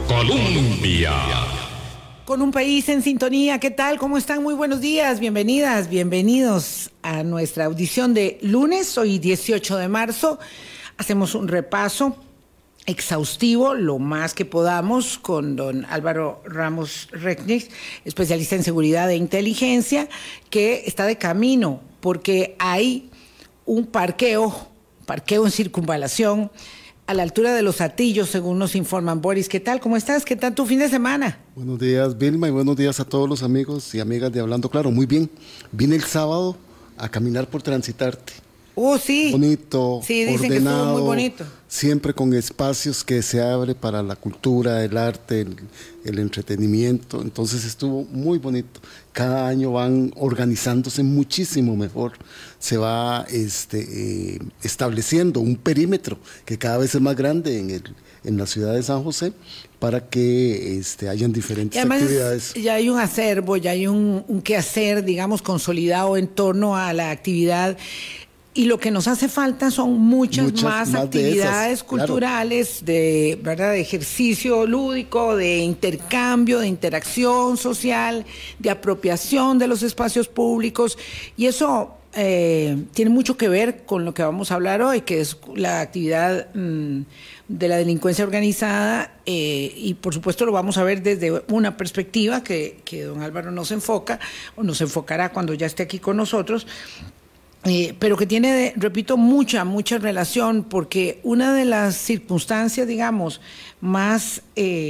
Colombia. Con un país en sintonía, ¿qué tal? ¿Cómo están? Muy buenos días, bienvenidas, bienvenidos a nuestra audición de lunes, hoy 18 de marzo. Hacemos un repaso exhaustivo, lo más que podamos, con don Álvaro Ramos Recknich, especialista en seguridad e inteligencia, que está de camino porque hay un parqueo en circunvalación, a la altura de Los Hatillos, según nos informan. Boris, ¿qué tal? ¿Cómo estás? ¿Qué tal tu fin de semana? Buenos días, Vilma, y buenos días a todos los amigos y amigas de Hablando Claro. Muy bien. Vine el sábado a caminar por Transitarte. Sí. Bonito, sí, dicen ordenado, que estuvo muy bonito. Siempre con espacios que se abre para la cultura, el arte, el entretenimiento. Entonces estuvo muy bonito. Cada año van organizándose muchísimo mejor. Se va estableciendo un perímetro que cada vez es más grande en la ciudad de San José para que hayan diferentes actividades. Ya hay un acervo, ya hay un quehacer, digamos, consolidado en torno a la actividad. Y lo que nos hace falta son muchas más actividades culturales, claro, ¿verdad? De ejercicio lúdico, de intercambio, de interacción social, de apropiación de los espacios públicos. Y eso tiene mucho que ver con lo que vamos a hablar hoy, que es la actividad de la delincuencia organizada, y por supuesto lo vamos a ver desde una perspectiva que don Álvaro nos enfoca, o nos enfocará cuando ya esté aquí con nosotros. Pero que tiene, repito, mucha relación, porque una de las circunstancias, digamos, más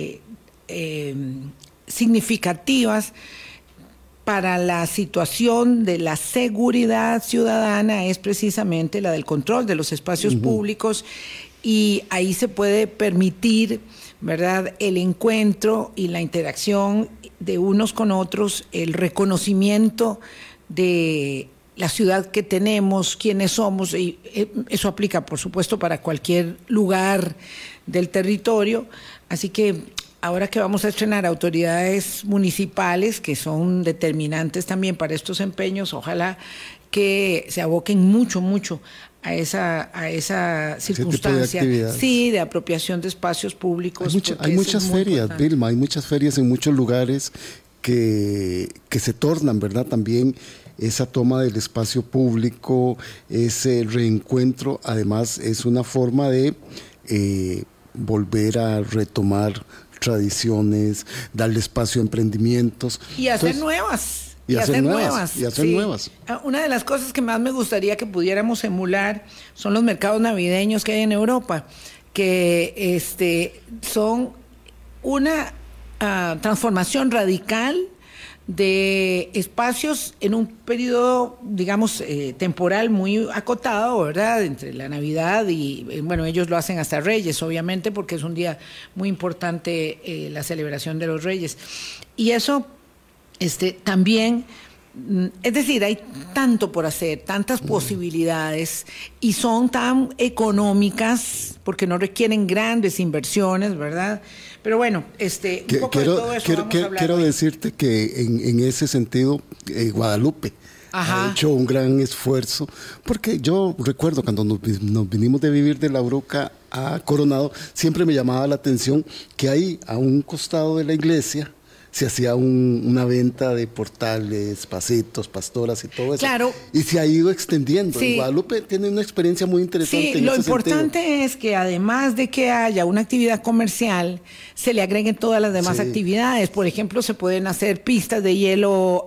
significativas para la situación de la seguridad ciudadana es precisamente la del control de los espacios públicos, y ahí se puede permitir, ¿verdad?, el encuentro y la interacción de unos con otros, el reconocimiento de la ciudad que tenemos, quiénes somos, y eso aplica, por supuesto, para cualquier lugar del territorio. Así que ahora que vamos a estrenar autoridades municipales, que son determinantes también para estos empeños, ojalá que se aboquen mucho a esa circunstancia, de apropiación de espacios públicos. Hay muchas ferias, Vilma, hay muchas ferias en muchos lugares que se tornan, ¿verdad?, también esa toma del espacio público, ese reencuentro. Además es una forma de volver a retomar tradiciones, darle espacio a emprendimientos. Y hacer nuevas. Y hacer nuevas. Una de las cosas que más me gustaría que pudiéramos emular son los mercados navideños que hay en Europa, que son una transformación radical de espacios en un periodo, digamos, temporal muy acotado, ¿verdad?, entre la Navidad y, bueno, ellos lo hacen hasta Reyes, obviamente, porque es un día muy importante, la celebración de los Reyes. Y eso también, es decir, hay tanto por hacer, tantas posibilidades, y son tan económicas porque no requieren grandes inversiones, ¿verdad? Pero bueno, un poco de todo eso vamos a hablar. Quiero decirte que en ese sentido, Guadalupe ha hecho un gran esfuerzo, porque yo recuerdo cuando nos vinimos de vivir de La Bruca a Coronado, siempre me llamaba la atención que ahí, a un costado de la iglesia, se hacía una venta de portales, pasitos, pastoras y todo eso. Claro. Y se ha ido extendiendo. Sí. Guadalupe tiene una experiencia muy interesante. Sí, lo importante es que además de que haya una actividad comercial, se le agreguen todas las demás actividades. Por ejemplo, se pueden hacer pistas de hielo,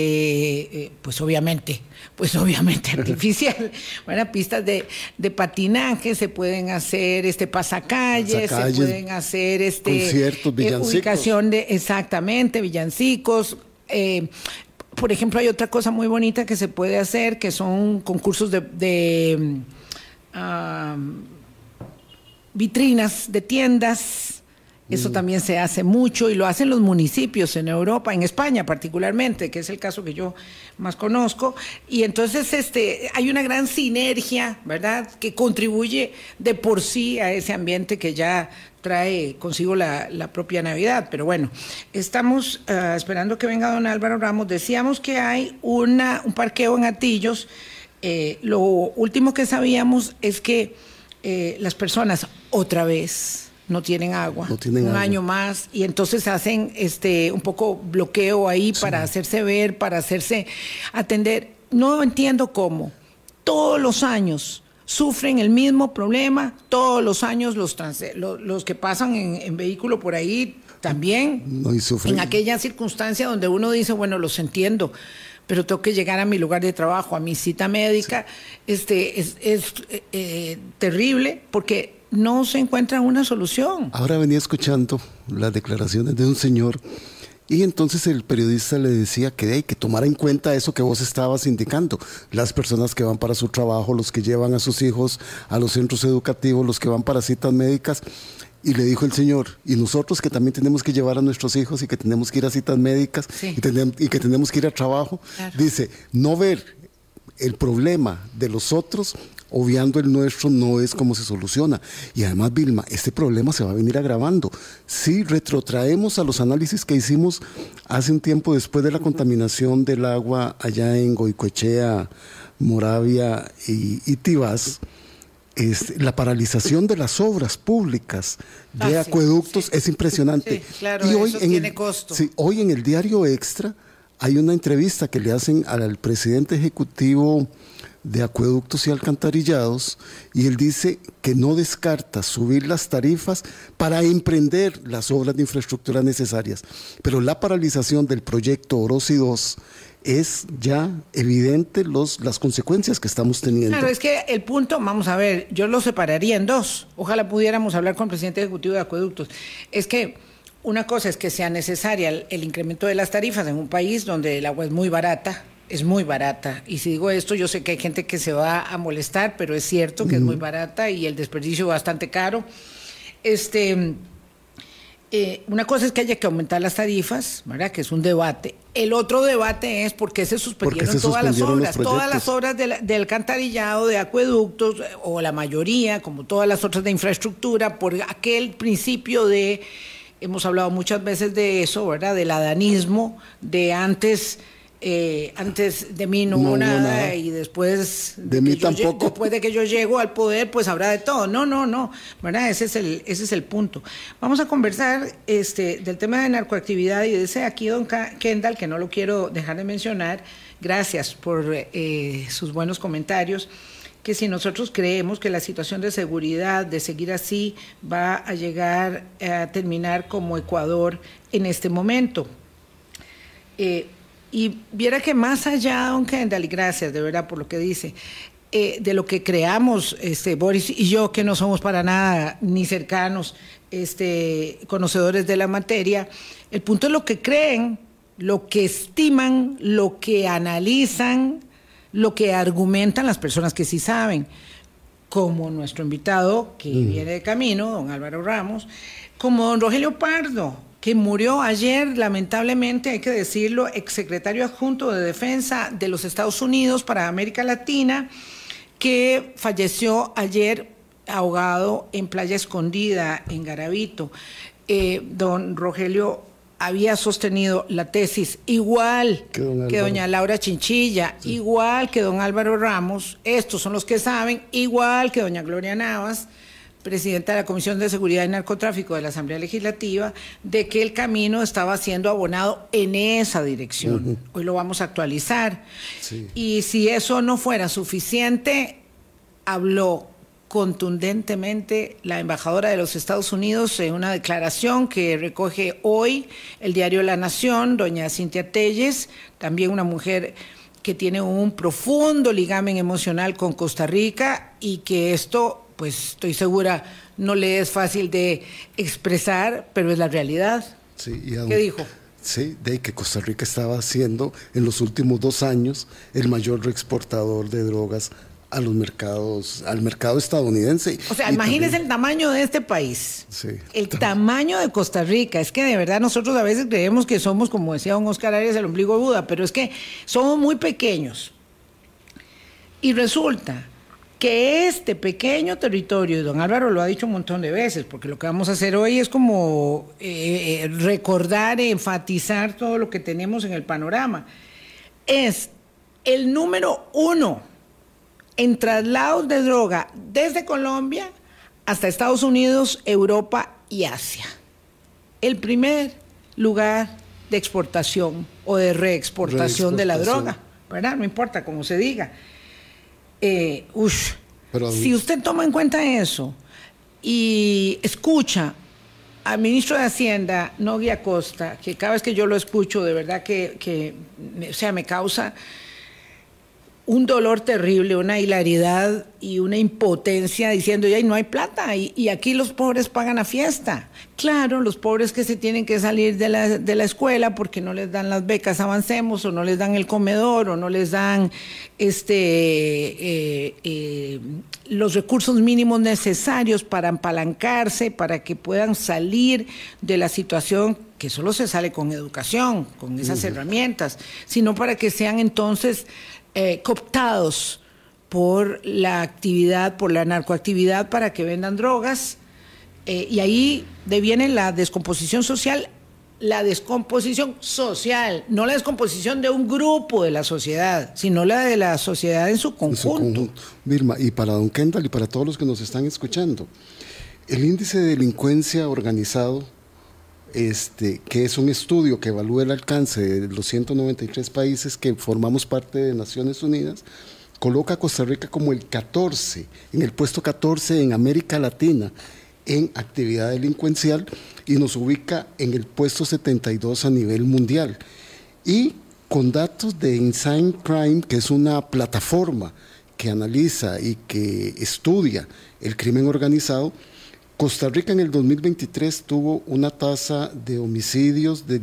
pues obviamente artificial. Bueno, pistas de patinaje, se pueden hacer pasacalles, se pueden hacer conciertos, villancicos. Ubicación exactamente, villancicos. Por ejemplo, hay otra cosa muy bonita que se puede hacer, que son concursos de vitrinas de tiendas. Eso también se hace mucho, y lo hacen los municipios en Europa, en España particularmente, que es el caso que yo más conozco. Y entonces hay una gran sinergia, ¿verdad?, que contribuye de por sí a ese ambiente que ya trae consigo la propia Navidad. Pero bueno, estamos esperando que venga don Álvaro Ramos. Decíamos que hay un parqueo en Hatillos. Lo último que sabíamos es que las personas, otra vez, no tienen agua, un año más, y entonces hacen un poco bloqueo ahí para hacerse ver, para hacerse atender. No entiendo cómo todos los años sufren el mismo problema, todos los años los que pasan en vehículo por ahí también, en aquella circunstancia donde uno dice, bueno, los entiendo, pero tengo que llegar a mi lugar de trabajo, a mi cita médica, es terrible porque no se encuentra una solución. Ahora venía escuchando las declaraciones de un señor y entonces el periodista le decía que tomara en cuenta eso que vos estabas indicando, las personas que van para su trabajo, los que llevan a sus hijos a los centros educativos, los que van para citas médicas. Y le dijo el señor, y nosotros que también tenemos que llevar a nuestros hijos y que tenemos que ir a citas médicas y que tenemos que ir a trabajo, dice, no ver el problema de los otros, obviando el nuestro, no es como se soluciona. Y además, Vilma, este problema se va a venir agravando. Si retrotraemos a los análisis que hicimos hace un tiempo después de la contaminación del agua allá en Goicoechea, Moravia y Tibás, la paralización de las obras públicas de acueductos es impresionante. Sí, claro, y hoy tiene costo. Sí, hoy en el diario Extra hay una entrevista que le hacen al presidente ejecutivo de Acueductos y Alcantarillados y él dice que no descarta subir las tarifas para emprender las obras de infraestructura necesarias. Pero la paralización del proyecto Orosi II es ya evidente las consecuencias que estamos teniendo. Claro, es que el punto, vamos a ver, yo lo separaría en dos. Ojalá pudiéramos hablar con el presidente ejecutivo de Acueductos. Es que una cosa es que sea necesaria el incremento de las tarifas en un país donde el agua es muy barata, y si digo esto, yo sé que hay gente que se va a molestar, pero es cierto que es muy barata y el desperdicio bastante caro. Una cosa es que haya que aumentar las tarifas, ¿verdad? Que es un debate. El otro debate es por qué se suspendieron todas las obras de alcantarillado, de acueductos, o la mayoría, como todas las otras de infraestructura, por aquel principio hemos hablado muchas veces de eso, ¿verdad? Del adanismo, de antes de mí no hubo nada y después de mí tampoco. Después de que yo llego al poder, pues habrá de todo. No, ¿verdad? Ese es el punto. Vamos a conversar del tema de narcoactividad y dice aquí don Kendall, que no lo quiero dejar de mencionar, gracias por sus buenos comentarios, que si nosotros creemos que la situación de seguridad, de seguir así, va a llegar a terminar como Ecuador en este momento. Y viera que más allá, don Kendall, y gracias de verdad por lo que dice, de lo que creamos, Boris y yo, que no somos para nada ni cercanos, conocedores de la materia, el punto es lo que creen, lo que estiman, lo que analizan, lo que argumentan las personas que sí saben, como nuestro invitado que viene de camino, don Álvaro Ramos, como don Rogelio Pardo, que murió ayer, lamentablemente, hay que decirlo, exsecretario adjunto de Defensa de los Estados Unidos para América Latina, que falleció ayer ahogado en Playa Escondida, en Garavito. Don Rogelio había sostenido la tesis igual que doña Laura Chinchilla, igual que don Álvaro Ramos, estos son los que saben, igual que doña Gloria Navas, presidenta de la Comisión de Seguridad y Narcotráfico de la Asamblea Legislativa, de que el camino estaba siendo abonado en esa dirección. Hoy lo vamos a actualizar. Sí. Y si eso no fuera suficiente, habló contundentemente la embajadora de los Estados Unidos en una declaración que recoge hoy el diario La Nación, doña Cintia Telles, también una mujer que tiene un profundo ligamen emocional con Costa Rica y que esto, pues estoy segura, no le es fácil de expresar, pero es la realidad. Sí, ¿qué dijo? Sí, de que Costa Rica estaba siendo en los últimos 2 años el mayor reexportador de drogas a los mercados, al mercado estadounidense. O sea, imagínense el tamaño de este país, el tamaño de Costa Rica. Es que de verdad nosotros a veces creemos que somos, como decía don Oscar Arias, el ombligo de Buda, pero es que somos muy pequeños. Y resulta que este pequeño territorio, y don Álvaro lo ha dicho un montón de veces, porque lo que vamos a hacer hoy es como recordar, enfatizar todo lo que tenemos en el panorama, es el número 1 en traslados de droga desde Colombia hasta Estados Unidos, Europa y Asia. El primer lugar de exportación o de reexportación de la droga, ¿verdad? No importa cómo se diga. Si usted toma en cuenta eso y escucha al ministro de Hacienda, Nogui Acosta, que cada vez que yo lo escucho, de verdad que me causa un dolor terrible, una hilaridad y una impotencia diciendo, ya no hay plata y aquí los pobres pagan a fiesta. Claro, los pobres que se tienen que salir de la escuela porque no les dan las becas Avancemos o no les dan el comedor o no les dan los recursos mínimos necesarios para apalancarse, para que puedan salir de la situación que solo se sale con educación, con esas herramientas, sino para que sean entonces cooptados por la actividad, por la narcoactividad para que vendan drogas, y ahí deviene la descomposición social, no la descomposición de un grupo de la sociedad, sino la de la sociedad en su conjunto. Vilma, y para don Kendall y para todos los que nos están escuchando, el índice de delincuencia organizado, que es un estudio que evalúa el alcance de los 193 países que formamos parte de Naciones Unidas, coloca a Costa Rica como el 14, en el puesto 14 en América Latina en actividad delincuencial y nos ubica en el puesto 72 a nivel mundial. Y con datos de Insane Crime, que es una plataforma que analiza y que estudia el crimen organizado, Costa Rica en el 2023 tuvo una tasa de homicidios del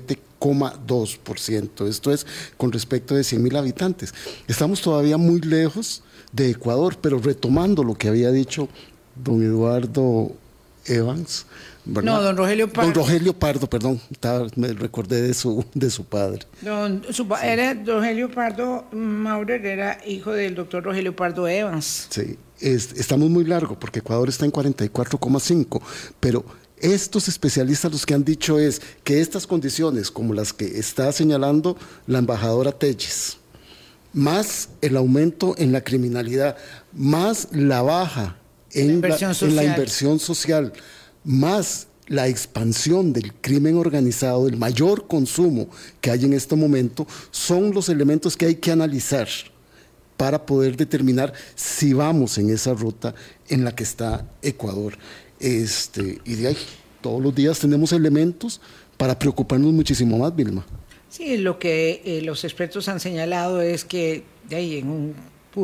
17,2%. Esto es con respecto de 100,000 habitantes. Estamos todavía muy lejos de Ecuador, pero retomando lo que había dicho don Eduardo Evans, ¿verdad? No, don Rogelio Pardo. Don Rogelio Pardo, perdón, me recordé de su padre. Era Rogelio Pardo Maurer, era hijo del doctor Rogelio Pardo Evans. Sí, estamos muy largo porque Ecuador está en 44,5, pero estos especialistas los que han dicho es que estas condiciones, como las que está señalando la embajadora Telles, más el aumento en la criminalidad, más la baja en la inversión social, más la expansión del crimen organizado, el mayor consumo que hay en este momento, son los elementos que hay que analizar para poder determinar si vamos en esa ruta en la que está Ecuador. Y de ahí, todos los días tenemos elementos para preocuparnos muchísimo más, Vilma. Sí, lo que los expertos han señalado es que de ahí en un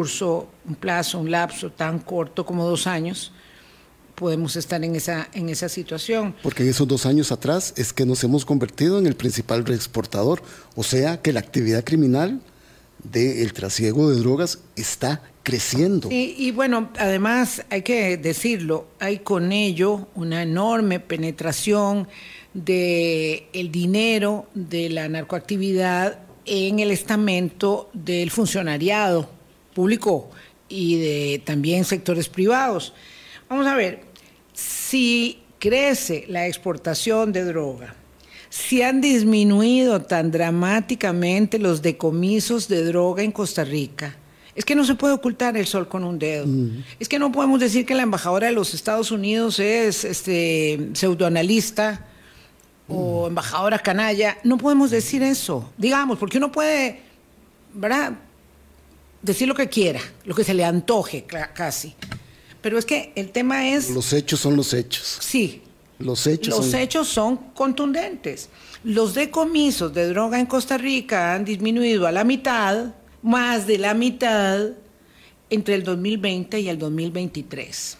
lapso tan corto como 2 años, podemos estar en esa situación. Porque en esos 2 años atrás es que nos hemos convertido en el principal reexportador, o sea que la actividad criminal del trasiego de drogas está creciendo. Sí, y bueno, además hay que decirlo, hay con ello una enorme penetración del dinero de la narcoactividad en el estamento del funcionariado público y de también sectores privados. Vamos a ver, si crece la exportación de droga, si han disminuido tan dramáticamente los decomisos de droga en Costa Rica, es que no se puede ocultar el sol con un dedo. Es que no podemos decir que la embajadora de los Estados Unidos es pseudoanalista o embajadora canalla. No podemos decir eso, digamos, porque uno puede, ¿verdad?, decir lo que quiera, lo que se le antoje casi. Pero es que el tema es... Los hechos son los hechos. Sí. Los hechos son contundentes. Los decomisos de droga en Costa Rica han disminuido a la mitad, más de la mitad, entre el 2020 y el 2023.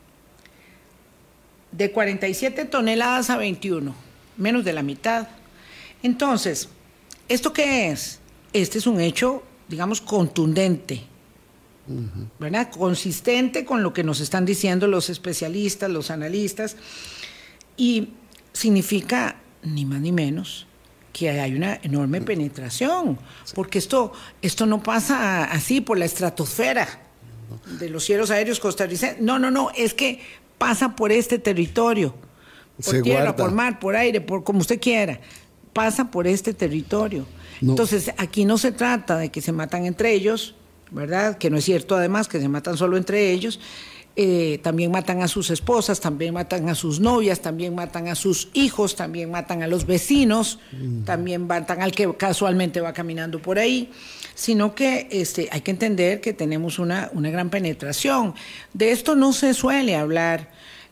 De 47 toneladas a 21, menos de la mitad. Entonces, ¿esto qué es? Este es un hecho, digamos, contundente, ¿verdad? Consistente con lo que nos están diciendo los especialistas, los analistas, y significa ni más ni menos que hay una enorme penetración, porque esto no pasa así por la estratosfera de los cielos aéreos costarricenses, no, es que pasa por este territorio, por tierra, por mar, por aire, por como usted quiera, pasa por este territorio. Entonces, aquí no se trata de que se matan entre ellos, ¿verdad? Que no es cierto, además, que se matan solo entre ellos. también matan a sus esposas, también matan a sus novias, también matan a sus hijos, también matan a los vecinos, también matan al que casualmente va caminando por ahí, sino que hay que entender que tenemos una gran penetración. De esto no se suele hablar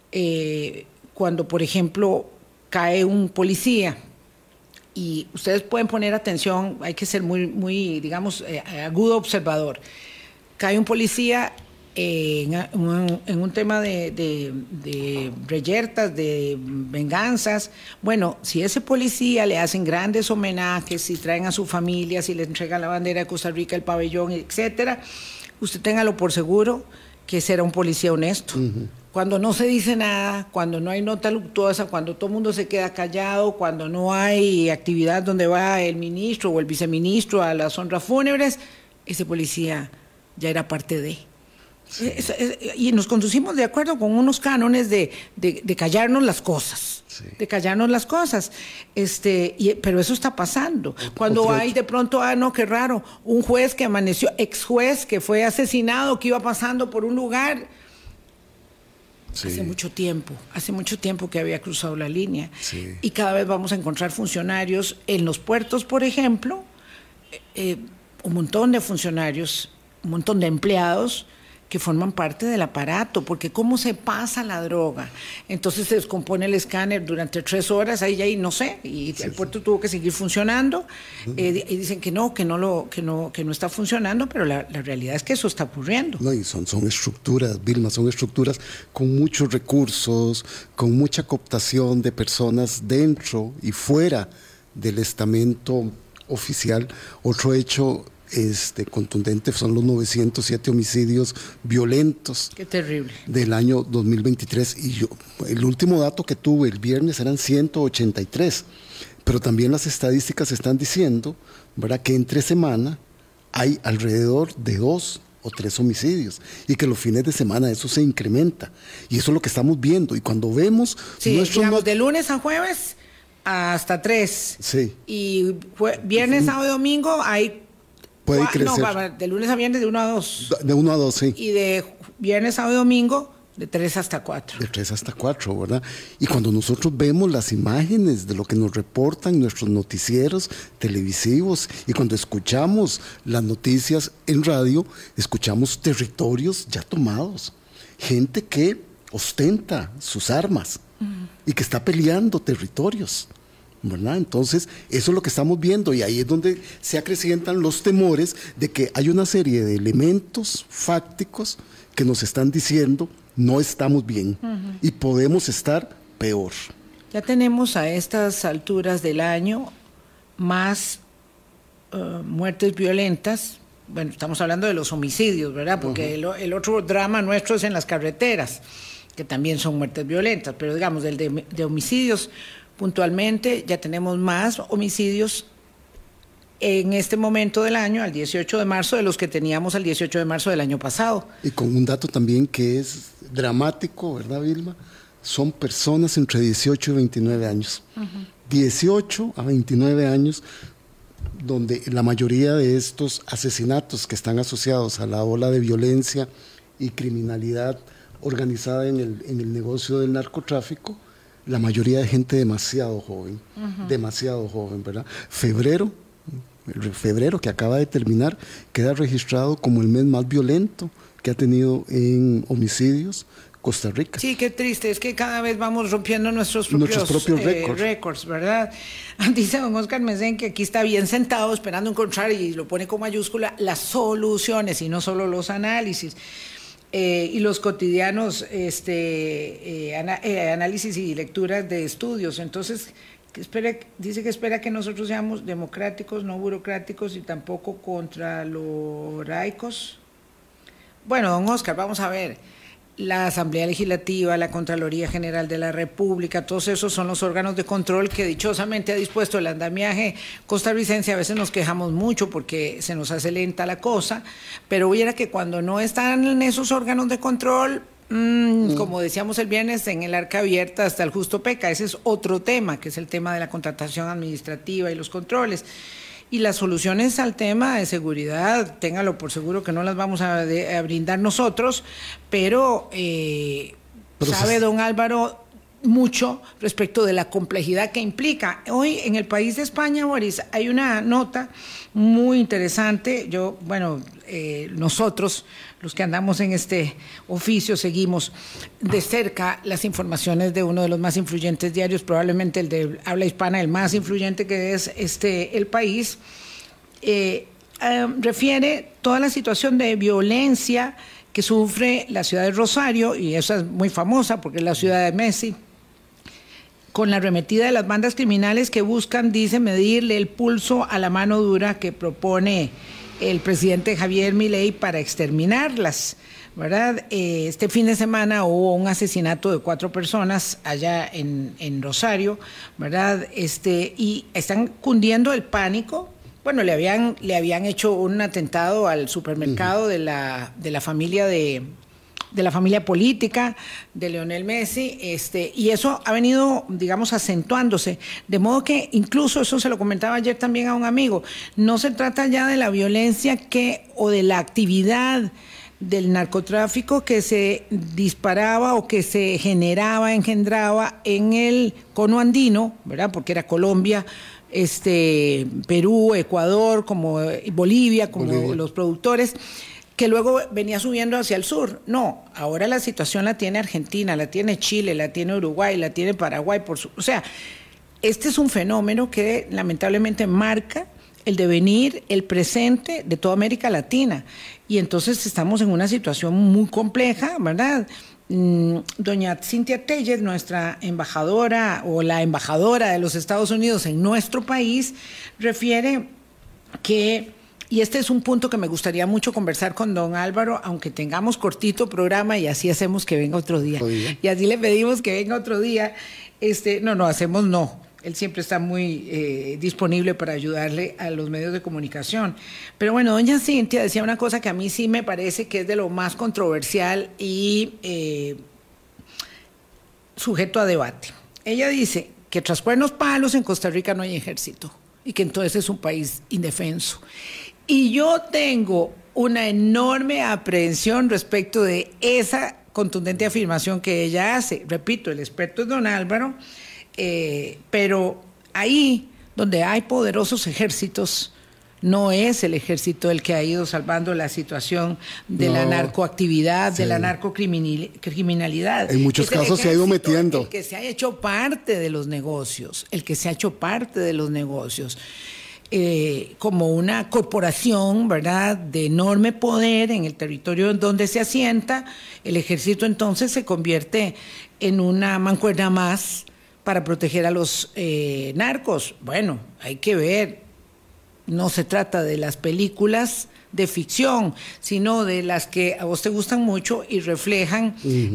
cuando, por ejemplo, cae un policía. Y ustedes pueden poner atención, hay que ser muy digamos, agudo observador. Cae un policía en un tema de reyertas, de venganzas. Bueno, si a ese policía le hacen grandes homenajes, si traen a su familia, si le entregan la bandera de Costa Rica, el pabellón, etcétera, usted téngalo por seguro que será un policía honesto. Cuando no se dice nada, cuando no hay nota luctuosa, cuando todo el mundo se queda callado, cuando no hay actividad donde va el ministro o el viceministro a las honras fúnebres, ese policía ya era parte de. Sí. Y nos conducimos de acuerdo con unos cánones de callarnos las cosas. Sí. De callarnos las cosas. Pero eso está pasando. Cuando hay de pronto, no, qué raro, un juez que amaneció, ex juez que fue asesinado, que iba pasando por un lugar. Sí. Hace mucho tiempo que había cruzado la línea. Sí. Y cada vez vamos a encontrar funcionarios en los puertos, por ejemplo, un montón de funcionarios, un montón de empleados que forman parte del aparato, porque cómo se pasa la droga. Entonces se descompone el escáner durante 3 horas, ahí no sé, y sí, el puerto tuvo que seguir funcionando, y dicen que no está funcionando, pero la realidad es que eso está ocurriendo. No, y son estructuras, Vilma, son estructuras con muchos recursos, con mucha cooptación de personas dentro y fuera del estamento oficial. Otro hecho contundente son los 907 homicidios violentos. Qué terrible. Del año 2023. Y el último dato que tuve el viernes eran 183. Pero también las estadísticas están diciendo, ¿verdad?, que entre semana hay alrededor de 2 o 3 homicidios y que los fines de semana eso se incrementa. Y eso es lo que estamos viendo. Y cuando vemos... Sí, digamos, de lunes a jueves hasta 3. Sí. Y viernes, sábado y domingo hay... Puede crecer. No, de lunes a viernes de 1 a 2. De 1 a 2, sí. Y de viernes, sábado y domingo de 3 hasta 4. De 3 hasta 4, ¿verdad? Y cuando nosotros vemos las imágenes de lo que nos reportan nuestros noticieros televisivos y cuando escuchamos las noticias en radio, escuchamos territorios ya tomados. Gente que ostenta sus armas y que está peleando territorios, ¿verdad? Entonces, eso es lo que estamos viendo y ahí es donde se acrecientan los temores de que hay una serie de elementos fácticos que nos están diciendo no estamos bien y podemos estar peor. Ya tenemos a estas alturas del año más muertes violentas. Bueno, estamos hablando de los homicidios, ¿verdad? Porque el otro drama nuestro es en las carreteras, que también son muertes violentas, pero digamos, de homicidios puntualmente ya tenemos más homicidios en este momento del año, al 18 de marzo, de los que teníamos al 18 de marzo del año pasado. Y con un dato también que es dramático, ¿verdad, Vilma? Son personas entre 18 y 29 años. 18 a 29 años, donde la mayoría de estos asesinatos que están asociados a la ola de violencia y criminalidad organizada en el negocio del narcotráfico, la mayoría de gente demasiado joven, ¿verdad? Febrero que acaba de terminar, queda registrado como el mes más violento que ha tenido en homicidios Costa Rica. Sí, qué triste, es que cada vez vamos rompiendo nuestros propios récords, ¿verdad? Dice don Oscar Mesén que aquí está bien sentado esperando encontrar, y lo pone con mayúscula, las soluciones y no solo los análisis. Y los cotidianos análisis y lecturas de estudios. Entonces, dice que espera que nosotros seamos democráticos, no burocráticos y tampoco contraloraicos. Bueno, don Oscar, vamos a ver. La Asamblea Legislativa, la Contraloría General de la República, todos esos son los órganos de control que dichosamente ha dispuesto el andamiaje costarricense. A veces nos quejamos mucho porque se nos hace lenta la cosa, pero viera que cuando no están en esos órganos de control, como decíamos el viernes, en el arca abierta hasta el justo peca. Ese es otro tema, que es el tema de la contratación administrativa y los controles. y las soluciones al tema de seguridad, téngalo por seguro que no las vamos a brindar nosotros, pero sabe don Álvaro mucho respecto de la complejidad que implica. Hoy en el país de España, Boris, hay una nota muy interesante. Nosotros, los que andamos en este oficio, seguimos de cerca las informaciones de uno de los más influyentes diarios, probablemente el de habla hispana, el más influyente, que es El País. Refiere toda la situación de violencia que sufre la ciudad de Rosario, y esa es muy famosa porque es la ciudad de Messi, con la arremetida de las bandas criminales que buscan, dice, medirle el pulso a la mano dura que propone el presidente Javier Milei para exterminarlas, ¿verdad? Este fin de semana hubo un asesinato de 4 personas allá en Rosario, ¿verdad? Y están cundiendo el pánico. Bueno, le habían hecho un atentado al supermercado de la familia de la familia política de Lionel Messi, y eso ha venido, digamos, acentuándose, de modo que incluso, eso se lo comentaba ayer también a un amigo, no se trata ya de la violencia o de la actividad del narcotráfico que se disparaba o que se engendraba en el cono andino, ¿verdad? Porque era Colombia, Perú, Ecuador, como Bolivia, como los productores, que luego venía subiendo hacia el sur. No, ahora la situación la tiene Argentina, la tiene Chile, la tiene Uruguay, la tiene Paraguay. O sea, este es un fenómeno que lamentablemente marca el devenir, el presente de toda América Latina. Y entonces estamos en una situación muy compleja, ¿verdad? Doña Cynthia Tellez, nuestra embajadora o la embajadora de los Estados Unidos en nuestro país, refiere que, y este es un punto que me gustaría mucho conversar con don Álvaro, aunque tengamos cortito programa y así hacemos que venga otro día. Y así le pedimos que venga otro día. No. Él siempre está muy disponible para ayudarle a los medios de comunicación. Pero bueno, doña Cynthia decía una cosa que a mí sí me parece que es de lo más controversial y sujeto a debate. Ella dice que tras cuernos palos en Costa Rica no hay ejército y que entonces es un país indefenso. Y yo tengo una enorme aprehensión respecto de esa contundente afirmación que ella hace. Repito, el experto es don Álvaro, pero ahí donde hay poderosos ejércitos, no es el ejército el que ha ido salvando la situación de la narcoactividad, de la narcocriminalidad. En muchos casos se ha ido metiendo. El que se ha hecho parte de los negocios, como una corporación, ¿verdad?, de enorme poder en el territorio en donde se asienta. El ejército entonces se convierte en una mancuerna más para proteger a los narcos. Bueno, hay que ver, no se trata de las películas de ficción, sino de las que a vos te gustan mucho y reflejan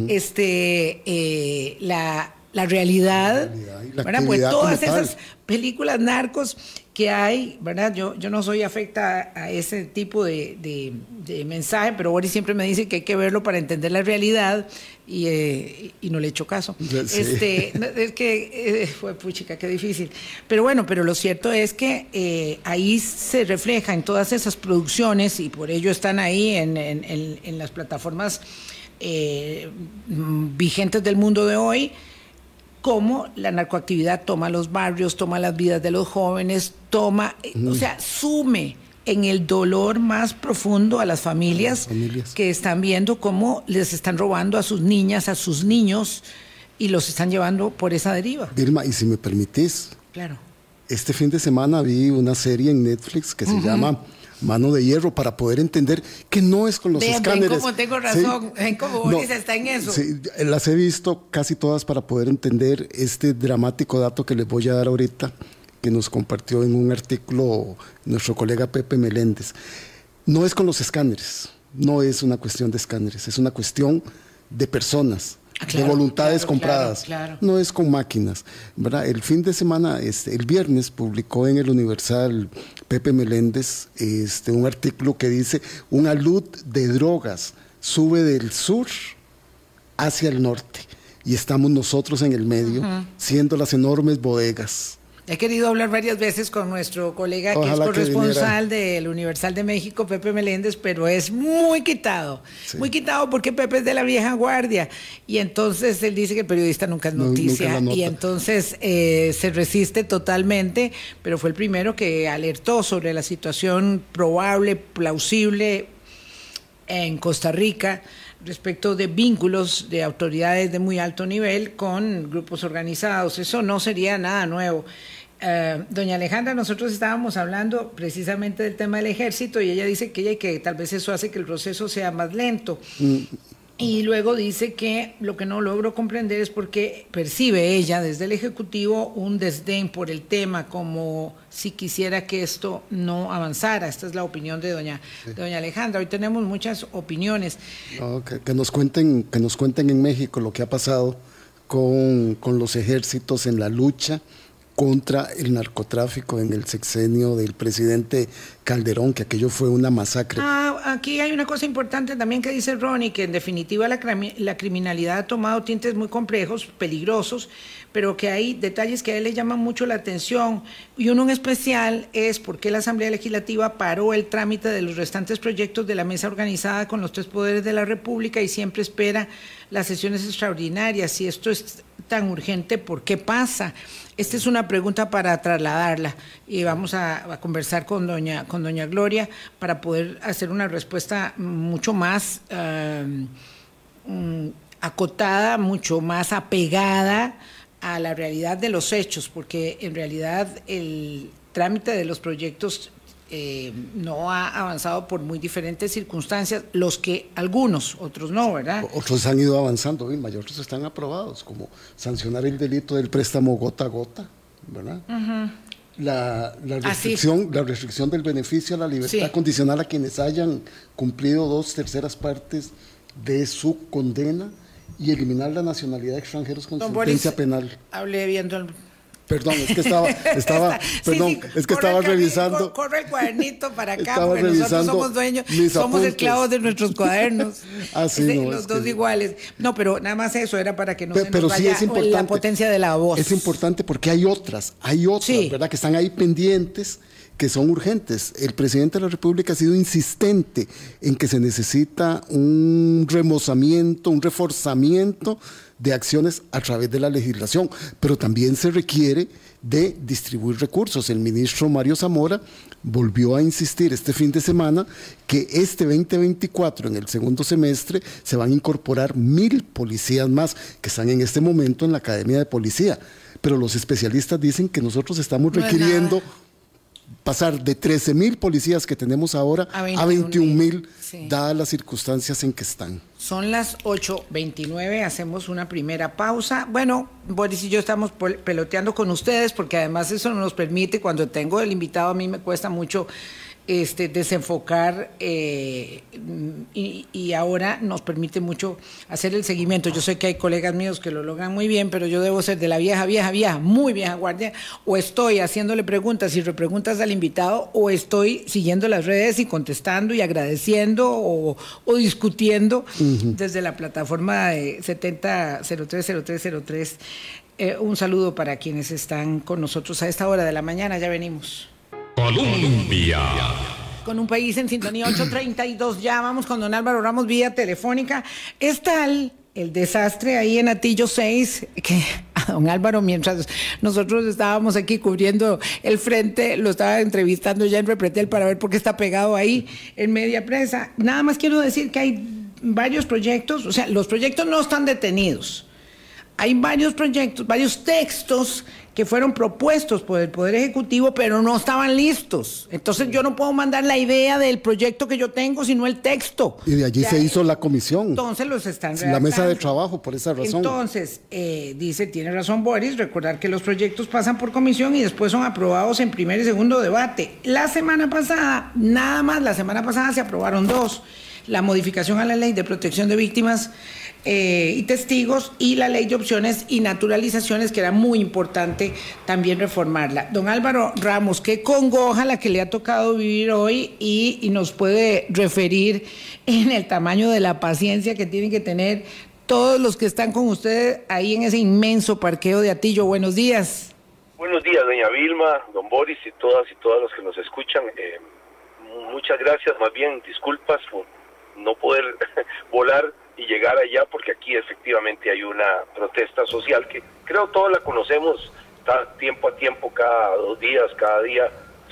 la realidad, ¿verdad? Pues todas esas películas narcos que hay, ¿verdad? Yo no soy afecta a ese tipo de mensaje, pero Boris siempre me dice que hay que verlo para entender la realidad y no le echo caso. Sí. Es que fue puchica, qué difícil. Pero bueno, pero lo cierto es que ahí se refleja en todas esas producciones y por ello están ahí en las plataformas vigentes del mundo de hoy, cómo la narcoactividad toma los barrios, toma las vidas de los jóvenes, o sea, sume en el dolor más profundo a las familias que están viendo cómo les están robando a sus niñas, a sus niños, y los están llevando por esa deriva. Vilma, y si me permitís, claro, este fin de semana vi una serie en Netflix que se llama Mano de Hierro, para poder entender que no es con los escáneres. Ven cómo tengo razón, ven cómo Boris está en eso. Sí, las he visto casi todas para poder entender este dramático dato que les voy a dar ahorita, que nos compartió en un artículo nuestro colega Pepe Meléndez. No es con los escáneres, no es una cuestión de escáneres, es una cuestión de personas. Claro, de voluntades compradas, claro. No es con máquinas, ¿verdad? El fin de semana, el viernes, publicó en el Universal Pepe Meléndez un artículo que dice: una alud de drogas sube del sur hacia el norte y estamos nosotros en el medio, siendo las enormes bodegas He querido hablar varias veces con nuestro colega que es corresponsal del Universal de México, Pepe Meléndez, pero es muy quitado. Sí. Muy quitado porque Pepe es de la vieja guardia. Y entonces él dice que el periodista nunca es noticia. Y entonces se resiste totalmente, pero fue el primero que alertó sobre la situación probable, plausible en Costa Rica respecto de vínculos de autoridades de muy alto nivel con grupos organizados. Eso no sería nada nuevo. Doña Alejandra, nosotros estábamos hablando precisamente del tema del ejército y ella dice que tal vez eso hace que el proceso sea más lento. Y luego dice que lo que no logro comprender es porque percibe ella desde el Ejecutivo un desdén por el tema, como si quisiera que esto no avanzara. Esta es la opinión de doña Alejandra. Hoy tenemos muchas opiniones. No, que nos cuenten en México lo que ha pasado con los ejércitos en la lucha contra el narcotráfico en el sexenio del presidente Calderón, que aquello fue una masacre. Aquí hay una cosa importante también que dice Ronnie, que en definitiva la criminalidad ha tomado tintes muy complejos, peligrosos, pero que hay detalles que a él le llaman mucho la atención, y uno en especial es por qué la Asamblea Legislativa paró el trámite de los restantes proyectos de la mesa organizada con los tres poderes de la República y siempre espera las sesiones extraordinarias. Si esto es tan urgente, ¿por qué pasa? Esta es una pregunta para trasladarla y vamos a conversar con doña Gloria para poder hacer una respuesta mucho más acotada, mucho más apegada a la realidad de los hechos, porque en realidad el trámite de los proyectos no ha avanzado por muy diferentes circunstancias, algunos, otros no, ¿verdad? Otros han ido avanzando, y otros están aprobados, como sancionar el delito del préstamo gota a gota, ¿verdad? La restricción del beneficio a la libertad condicional a quienes hayan cumplido 2/3 partes de su condena y eliminar la nacionalidad de extranjeros con sentencia penal. Hablé viendo el... Perdón, es que estaba revisando. Corre el cuadernito para acá, porque nosotros somos dueños, somos esclavos de nuestros cuadernos. Los dos iguales. No, pero nada más eso era para que no se nos vaya la potencia de la voz. Es importante porque hay otras, ¿verdad? Que están ahí pendientes, que son urgentes. El presidente de la República ha sido insistente en que se necesita un remozamiento, un reforzamiento de acciones a través de la legislación, pero también se requiere de distribuir recursos. El ministro Mario Zamora volvió a insistir este fin de semana que este 2024, en el segundo semestre, se van a incorporar 1,000 policías más que están en este momento en la Academia de Policía, pero los especialistas dicen que nosotros estamos requiriendo pasar de 13,000 policías que tenemos ahora a 21,000, dadas las circunstancias en que están. Son las 8:29, hacemos una primera pausa. Bueno, Boris y yo estamos peloteando con ustedes porque además eso nos permite, cuando tengo el invitado, a mí me cuesta mucho desenfocar y ahora nos permite mucho hacer el seguimiento. Yo sé que hay colegas míos que lo logran muy bien, pero yo debo ser de la vieja, muy vieja guardia, o estoy haciéndole preguntas y repreguntas al invitado, o estoy siguiendo las redes y contestando y agradeciendo o discutiendo desde la plataforma de 70030303. Un saludo para quienes están con nosotros a esta hora de la mañana. Ya venimos. Colombia. Con un país en sintonía, 8:32. Ya vamos con don Álvaro Ramos vía telefónica. Es tal el desastre ahí en Atillo 6 que a don Álvaro, mientras nosotros estábamos aquí cubriendo el frente, lo estaba entrevistando ya en Repretel para ver por qué está pegado ahí en media prensa. Nada más quiero decir que hay varios proyectos, o sea, los proyectos no están detenidos. Hay varios proyectos, varios textos que fueron propuestos por el Poder Ejecutivo, pero no estaban listos. Entonces yo no puedo mandar la idea del proyecto que yo tengo, sino el texto. Y de allí ya, se hizo la comisión. Entonces los están redactando. La mesa de trabajo, por esa razón. Entonces, tiene razón Boris, recordar que los proyectos pasan por comisión y después son aprobados en primer y segundo debate. La semana pasada se aprobaron 2. La modificación a la Ley de Protección de Víctimas y Testigos y la Ley de Opciones y Naturalizaciones, que era muy importante también reformarla. Don Álvaro Ramos, qué congoja la que le ha tocado vivir hoy y nos puede referir en el tamaño de la paciencia que tienen que tener todos los que están con ustedes ahí en ese inmenso parqueo de Atillo. Buenos días. Buenos días, doña Vilma, don Boris y todas los que nos escuchan. Muchas gracias, más bien disculpas por no poder volar y llegar allá, porque aquí efectivamente hay una protesta social que creo todos la conocemos, está tiempo a tiempo, cada 2 días, cada día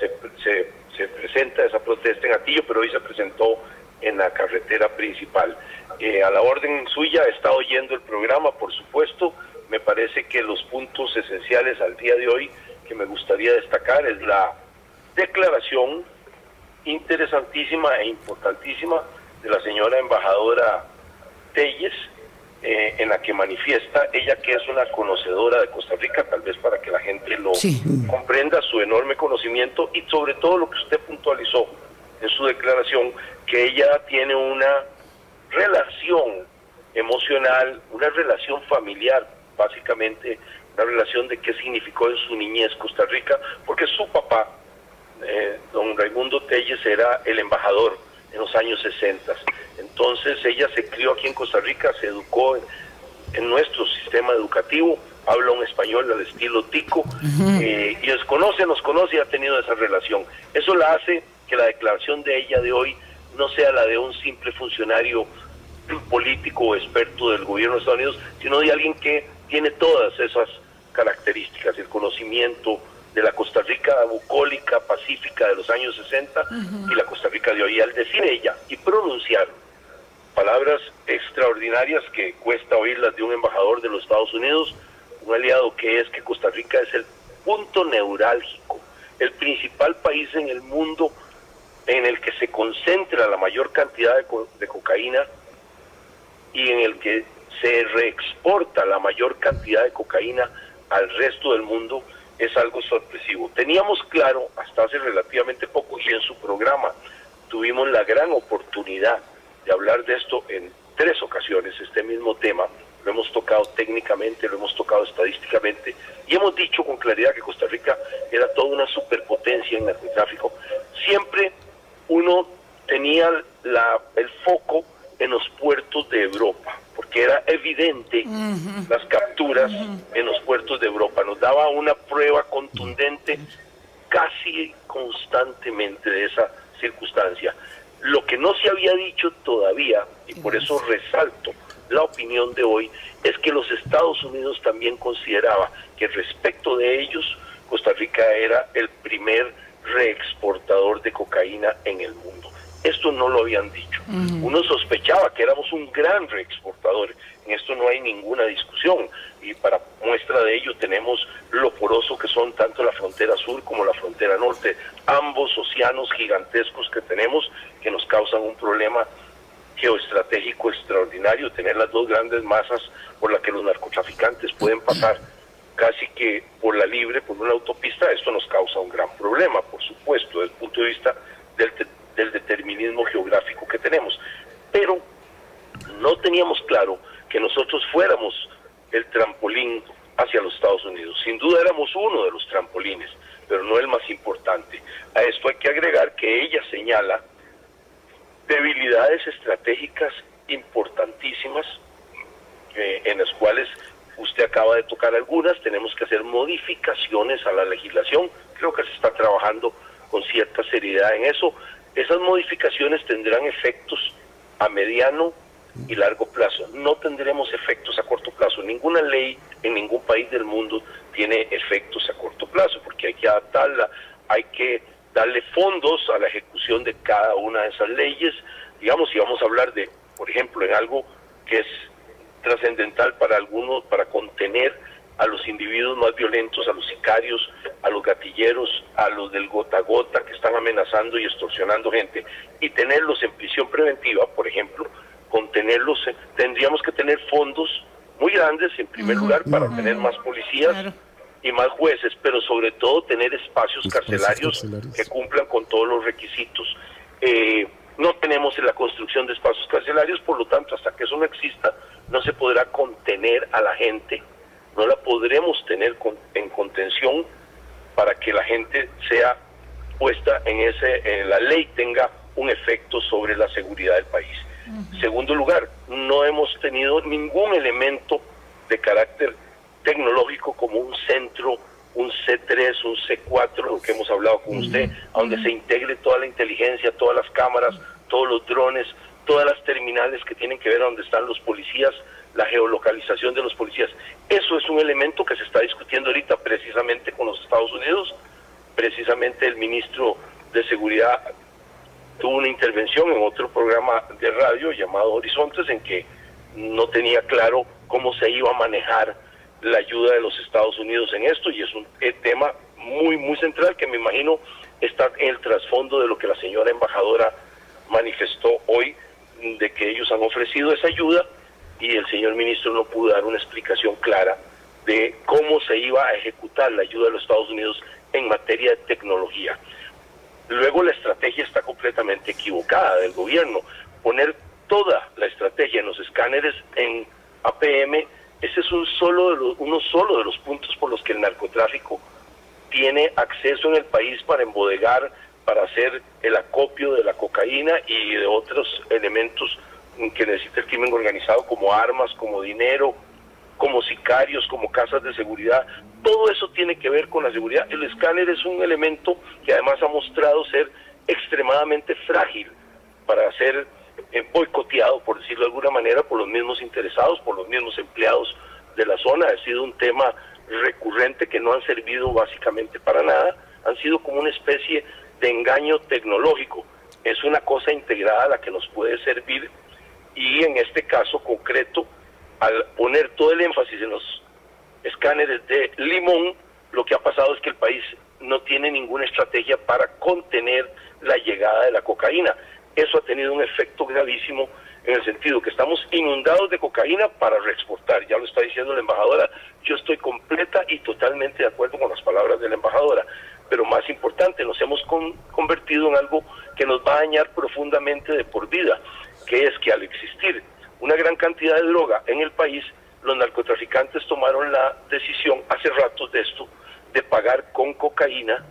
se presenta esa protesta en Atillo, pero hoy se presentó en la carretera principal. A la orden suya, he estado oyendo el programa, por supuesto. Me parece que los puntos esenciales al día de hoy que me gustaría destacar es la declaración interesantísima e importantísima de la señora embajadora Telles, en la que manifiesta, ella que es una conocedora de Costa Rica, tal vez para que la gente lo comprenda, su enorme conocimiento, y sobre todo lo que usted puntualizó en su declaración, que ella tiene una relación emocional, una relación familiar, básicamente una relación de qué significó en su niñez Costa Rica, porque su papá, don Raimundo Telles, era el embajador en los años 60. Entonces ella se crió aquí en Costa Rica, se educó en nuestro sistema educativo, habla un español al estilo tico, y nos conoce y ha tenido esa relación. Eso la hace que la declaración de ella de hoy no sea la de un simple funcionario político o experto del gobierno de Estados Unidos, sino de alguien que tiene todas esas características, el conocimiento de la Costa Rica bucólica, pacífica de los años 60 y la Costa Rica de hoy. Al decir ella y pronunciar palabras extraordinarias que cuesta oírlas de un embajador de los Estados Unidos, un aliado, que es que Costa Rica es el punto neurálgico, el principal país en el mundo en el que se concentra la mayor cantidad de cocaína y en el que se reexporta la mayor cantidad de cocaína al resto del mundo, es algo sorpresivo. Teníamos claro hasta hace relativamente poco, y en su programa tuvimos la gran oportunidad de hablar de esto en 3 ocasiones, este mismo tema, lo hemos tocado técnicamente, lo hemos tocado estadísticamente, y hemos dicho con claridad que Costa Rica era toda una superpotencia en narcotráfico. Siempre uno tenía el foco en los puertos de Europa, porque era evidente las capturas en los puertos de Europa. Nos daba una prueba contundente casi constantemente de esa circunstancia. Lo que no se había dicho todavía, y por eso resalto la opinión de hoy, es que los Estados Unidos también consideraba que respecto de ellos, Costa Rica era el primer reexportador de cocaína en el mundo. Esto no lo habían dicho. Uno sospechaba que éramos un gran reexportador. En esto no hay ninguna discusión. Y para muestra de ello tenemos lo poroso que son tanto la frontera sur como la frontera norte. Ambos océanos gigantescos que tenemos, que nos causan un problema geoestratégico extraordinario. Tener las 2 grandes masas por las que los narcotraficantes pueden pasar casi que por la libre, por una autopista, esto nos causa un gran problema, por supuesto, desde el punto de vista del determinismo geográfico que tenemos. Pero no teníamos claro que nosotros fuéramos el trampolín hacia los Estados Unidos. Sin duda éramos uno de los trampolines, pero no el más importante. A esto hay que agregar que ella señala debilidades estratégicas importantísimas, en las cuales usted acaba de tocar algunas. Tenemos que hacer modificaciones a la legislación. Creo que se está trabajando con cierta seriedad en eso. Esas modificaciones tendrán efectos a mediano y largo plazo. No tendremos efectos a corto plazo. Ninguna ley en ningún país del mundo tiene efectos a corto plazo, porque hay que adaptarla, hay que darle fondos a la ejecución de cada una de esas leyes. Digamos, si vamos a hablar de, por ejemplo, en algo que es trascendental para algunos, para contener a los individuos más violentos, a los sicarios, a los gatilleros, a los del gota a gota que están amenazando y extorsionando gente, y tenerlos en prisión preventiva, por ejemplo, contenerlos, tendríamos que tener fondos muy grandes, en primer lugar, para tener más policías y más jueces, pero sobre todo tener espacios carcelarios que cumplan con todos los requisitos. No tenemos la construcción de espacios carcelarios, por lo tanto, hasta que eso no exista, no se podrá contener a la gente, no la podremos tener en contención para que la gente sea puesta en la ley tenga un efecto sobre la seguridad del país. Segundo lugar, no hemos tenido ningún elemento de carácter tecnológico como un centro un C3, un C4, lo que hemos hablado con usted, a donde se integre toda la inteligencia, todas las cámaras, todos los drones, todas las terminales que tienen que ver a donde están los policías, la geolocalización de los policías. Eso es un elemento que se está discutiendo ahorita precisamente con los Estados Unidos. Precisamente el ministro de Seguridad tuvo una intervención en otro programa de radio llamado Horizontes, en que no tenía claro cómo se iba a manejar la ayuda de los Estados Unidos en esto, y es un tema muy, muy central que me imagino está en el trasfondo de lo que la señora embajadora manifestó hoy, de que ellos han ofrecido esa ayuda y el señor ministro no pudo dar una explicación clara de cómo se iba a ejecutar la ayuda de los Estados Unidos en materia de tecnología. Luego la estrategia está completamente equivocada del gobierno. Poner toda la estrategia en los escáneres en APM, ese es uno solo de los puntos por los que el narcotráfico tiene acceso en el país para embodegar, para hacer el acopio de la cocaína y de otros elementos que necesita el crimen organizado, como armas, como dinero, como sicarios, como casas de seguridad. Todo eso tiene que ver con la seguridad. El escáner es un elemento que además ha mostrado ser extremadamente frágil para ser boicoteado, por decirlo de alguna manera, por los mismos interesados, por los mismos empleados de la zona. Ha sido un tema recurrente que no han servido básicamente para nada, han sido como una especie de engaño tecnológico. Es una cosa integrada la que nos puede servir, y en este caso concreto, al poner todo el énfasis en los escáneres de Limón, lo que ha pasado es que el país no tiene ninguna estrategia para contener la llegada de la cocaína. Eso ha tenido un efecto gravísimo en el sentido que estamos inundados de cocaína para reexportar. Ya lo está diciendo la embajadora, yo estoy completa y totalmente de acuerdo con las palabras de la embajadora, pero más importante, nos hemos convertido en algo que nos va a dañar profundamente de por vida, que es que al existir una gran cantidad de droga en el país, los narcotraficantes tomaron la decisión hace rato de esto, de pagar con cocaína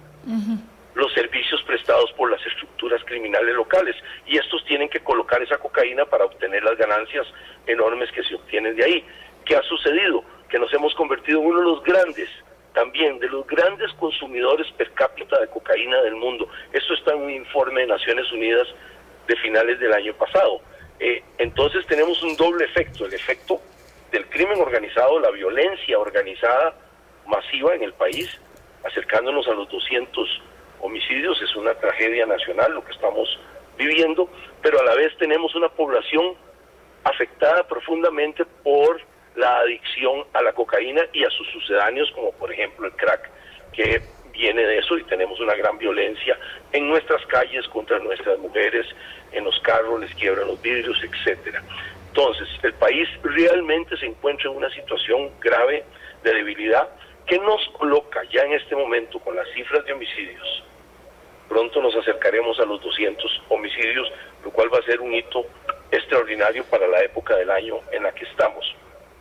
los servicios prestados por las estructuras criminales locales, y estos tienen que colocar esa cocaína para obtener las ganancias enormes que se obtienen de ahí. ¿Qué ha sucedido? Que nos hemos convertido en uno de los grandes, también de los grandes consumidores per cápita de cocaína del mundo. Esto está en un informe de Naciones Unidas de finales del año pasado. Entonces tenemos un doble efecto, el efecto del crimen organizado, la violencia organizada masiva en el país, acercándonos a los 200 homicidios. Es una tragedia nacional lo que estamos viviendo, pero a la vez tenemos una población afectada profundamente por la adicción a la cocaína y a sus sucedáneos, como por ejemplo el crack, que viene de eso, y tenemos una gran violencia en nuestras calles contra nuestras mujeres, en los carros les quiebran los vidrios, etcétera. Entonces, el país realmente se encuentra en una situación grave de debilidad que nos coloca ya en este momento con las cifras de homicidios. Pronto nos acercaremos a los 200 homicidios, lo cual va a ser un hito extraordinario para la época del año en la que estamos.